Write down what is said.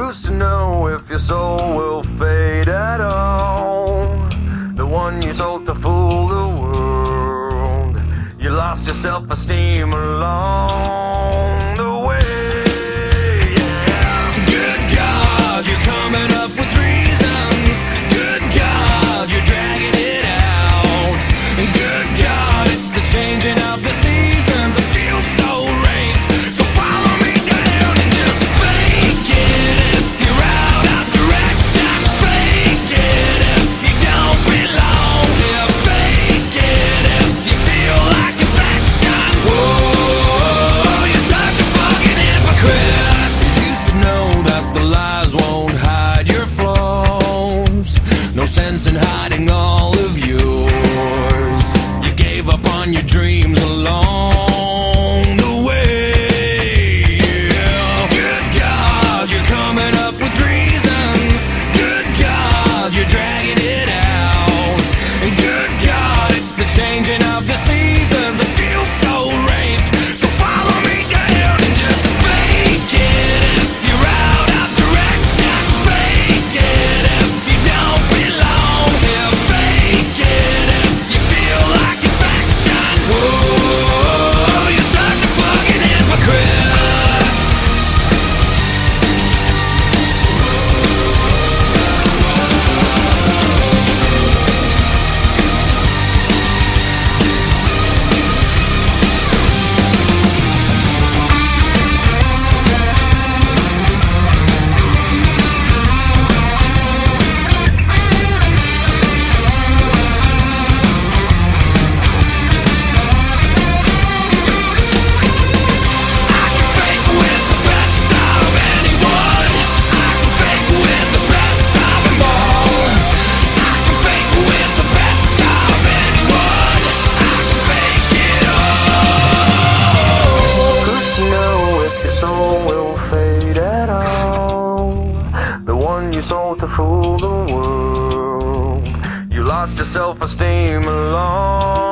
Who's to know if your soul will fade at all? The one you sold to fool the world. You lost your self-esteem along the way. Yeah. Good God, you're coming up with reasons. Good God, you're dragging it out. And good God, it's the changing of the seasons. I feel so raped. So follow me down and just fake it if you're out of direction. Fake it if you don't belong. Yeah, fake it if you feel like affection. Whoa, you're such a fucking hypocrite. You used to know that the lies won't hide your flaws. No sense in hiding all of yours. You gave up on your dreams along the way. Yeah. Good God, you're coming up with reasons. Good God, you're dragging it out. And good God, it's the changing of the seasons. I feel so raped. So follow me down and just fake it if you're out of direction. Fake it if you don't belong. Yeah, fake it if you feel like affection. Whoa, you're such a fucking hypocrite. You sold to fool the world. You lost your self-esteem along